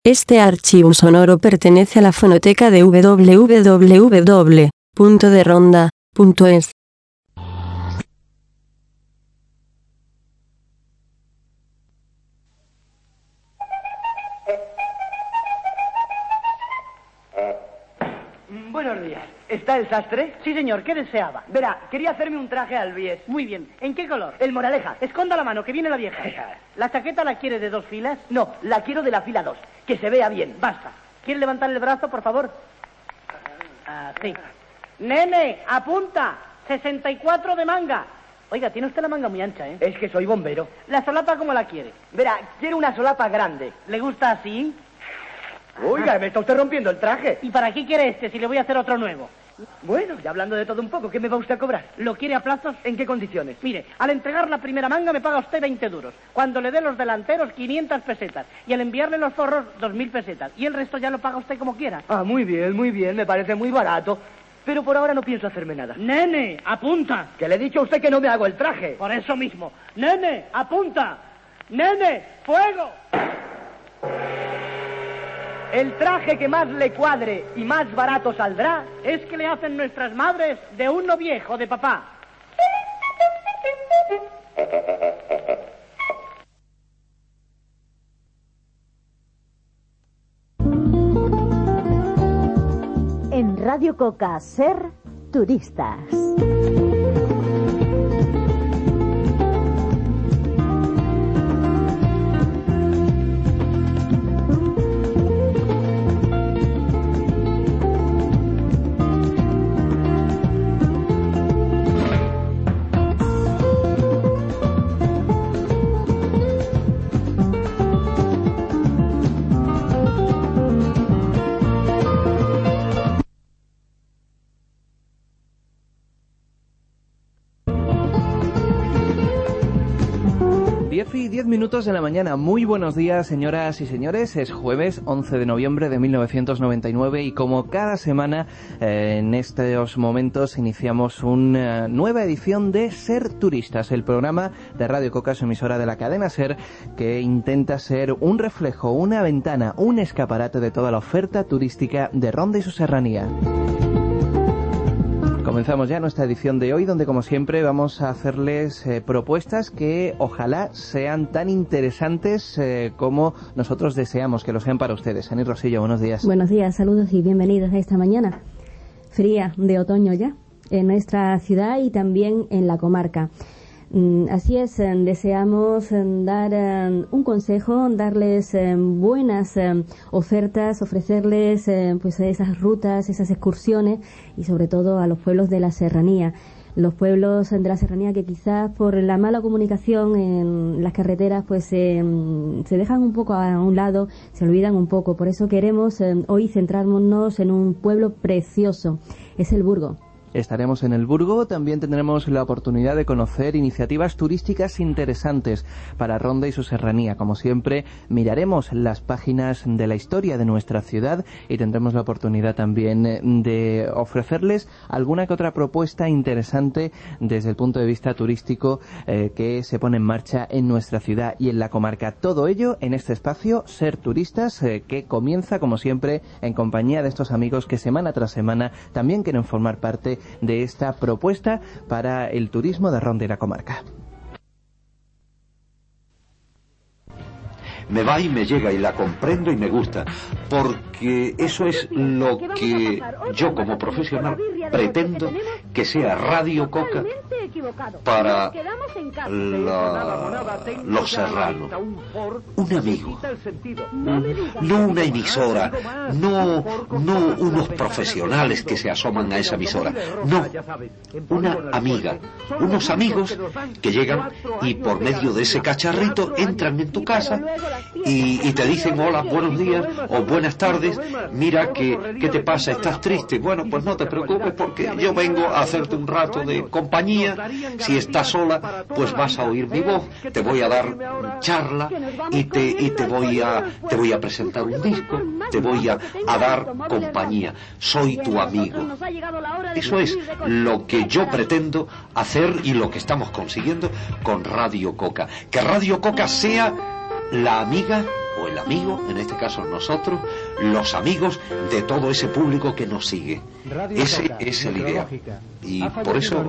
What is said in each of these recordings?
Este archivo sonoro pertenece a la fonoteca de www.deronda.es. Buenos días. ¿Está el sastre? Sí, señor. ¿Qué deseaba? Verá, quería hacerme un traje al bies. Muy bien. ¿En qué color? El moraleja. Esconda la mano, que viene la vieja. ¿La chaqueta la quiere de 2 filas? No, la quiero de la fila 2. Que se vea bien. Basta. ¿Quiere levantar el brazo, por favor? Así. Nene, apunta. 64 de manga. Oiga, tiene usted la manga muy ancha, ¿eh? Es que soy bombero. ¿La solapa cómo la quiere? Verá, quiero una solapa grande. ¿Le gusta así? Oiga, me está usted rompiendo el traje. ¿Y para qué quiere este si le voy a hacer otro nuevo? Bueno, y hablando de todo un poco, ¿qué me va usted a cobrar? ¿Lo quiere a plazos? ¿En qué condiciones? Mire, al entregar la primera manga me paga usted 20 duros. Cuando le dé los delanteros, 500 pesetas. Y al enviarle los zorros, 2.000 pesetas. Y el resto ya lo paga usted como quiera. Ah, muy bien, me parece muy barato. Pero por ahora no pienso hacerme nada. Nene, apunta. Que le he dicho a usted que no me hago el traje. Por eso mismo. Nene, apunta. Nene, fuego. El traje que más le cuadre y más barato saldrá es que le hacen nuestras madres de uno viejo de papá. En Radio Coca, Ser Turistas. Y 10 minutos de la mañana. Muy buenos días, señoras y señores. Es jueves 11 de noviembre de 1999 y como cada semana en estos momentos iniciamos una nueva edición de Ser Turistas, el programa de Radio Coca, su emisora de la cadena Ser, que intenta ser un reflejo, una ventana, un escaparate de toda la oferta turística de Ronda y su serranía. Comenzamos ya nuestra edición de hoy, donde como siempre vamos a hacerles propuestas que ojalá sean tan interesantes como nosotros deseamos que lo sean para ustedes. Ani Rosillo, buenos días. Buenos días, saludos y bienvenidos a esta mañana fría de otoño ya en nuestra ciudad y también en la comarca. Así es, deseamos dar un consejo, darles buenas ofertas, ofrecerles pues esas rutas, esas excursiones y sobre todo a los pueblos de la serranía. Los pueblos de la serranía que quizás por la mala comunicación en las carreteras pues se dejan un poco a un lado, se olvidan un poco. Por eso queremos hoy centrarnos en un pueblo precioso, es el Burgo. Estaremos en el Burgo, también tendremos la oportunidad de conocer iniciativas turísticas interesantes para Ronda y su serranía. Como siempre, miraremos las páginas de la historia de nuestra ciudad y tendremos la oportunidad también de ofrecerles alguna que otra propuesta interesante desde el punto de vista turístico que se pone en marcha en nuestra ciudad y en la comarca. Todo ello en este espacio, Ser Turistas, que comienza, como siempre, en compañía de estos amigos que semana tras semana también quieren formar parte de esta propuesta para el turismo de Ronda y la comarca. Me va y me llega y la comprendo y me gusta, porque eso es lo que yo como profesional pretendo que sea Radio Coca para los serranos. Un amigo, no una emisora, no unos profesionales que se asoman a esa emisora, no, una amiga, unos amigos que llegan y por medio de ese cacharrito entran en tu casa y te dicen hola, buenos días o buenas tardes, mira ¿qué te pasa? ¿Estás triste? Bueno, pues no te preocupes porque yo vengo a hacerte un rato de compañía. Si estás sola, pues vas a oír mi voz, te voy a dar charla y te voy a presentar un disco, te voy a dar compañía. Soy tu amigo. Eso es lo que yo pretendo hacer y lo que estamos consiguiendo con Radio Coca. Que Radio Coca sea la amiga o el amigo, en este caso nosotros, los amigos de todo ese público que nos sigue. Ese es el ideal. Y por eso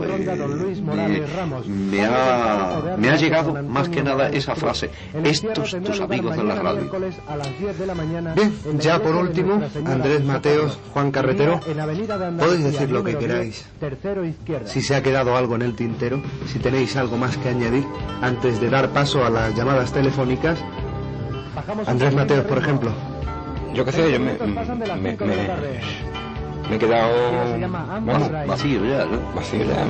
me ha llegado más que nada esa frase: estos tus amigos de la radio. Bien, ya por último, Andrés Mateos, Juan Carretero, podéis decir lo que queráis. Si se ha quedado algo en el tintero, si tenéis algo más que añadir antes de dar paso a las llamadas telefónicas. Andrés Mateos, por ejemplo. Yo qué sé, yo me he quedado vacío ya, ¿no? Vacío ya,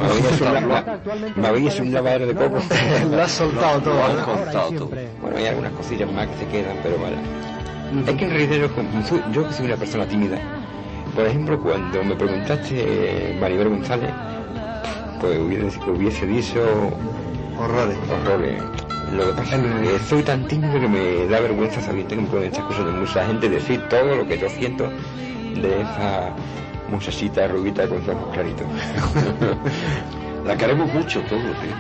me habéis un lavadero de coco. Lo has soltado todo, lo has contado todo. Bueno, hay algunas cosillas más que se quedan, pero vale. Es que en realidad yo que soy una persona tímida, por ejemplo, cuando me preguntaste Maribel González, pues hubiese dicho horrores. Lo que pasa es que soy tan tímido que me da vergüenza sabiendo que me pueden estas cosas de mucha gente, decir todo lo que yo siento de esa muchachita rubita con sus ojos claritos. La queremos mucho todos, ¿eh?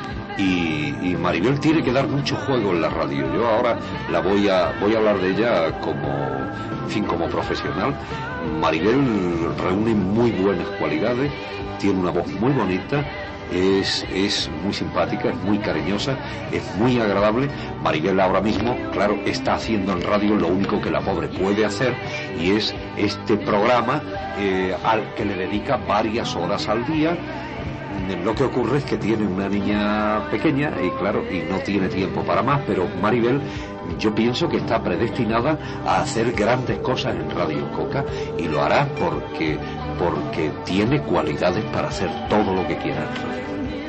Y Maribel tiene que dar mucho juego en la radio. Yo ahora voy a hablar de ella como profesional. Maribel reúne muy buenas cualidades, tiene una voz muy bonita, es muy simpática, es muy cariñosa, es muy agradable. Maribel ahora mismo, claro, está haciendo en radio lo único que la pobre puede hacer, y es este programa al que le dedica varias horas al día. Lo que ocurre es que tiene una niña pequeña y claro, y no tiene tiempo para más, pero Maribel, yo pienso que está predestinada a hacer grandes cosas en Radio Coca, y lo hará porque tiene cualidades para hacer todo lo que quiera en radio.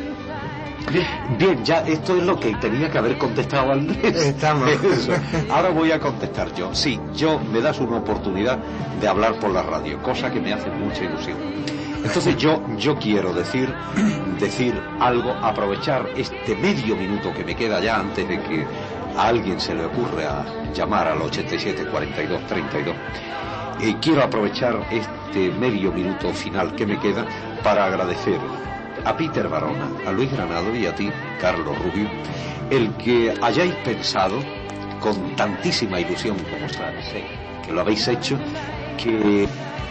Bien, ya esto es lo que tenía que haber contestado Andrés. Estamos. Ahora voy a contestar yo. Sí, me das una oportunidad de hablar por la radio, cosa que me hace mucha ilusión. Entonces yo quiero decir algo, aprovechar este medio minuto que me queda ya antes de que a alguien se le ocurra llamar al 87 42 32. Quiero aprovechar este medio minuto final que me queda para agradecer a Peter Barona, a Luis Granado y a ti, Carlos Rubio, el que hayáis pensado con tantísima ilusión como sabes, que lo habéis hecho, que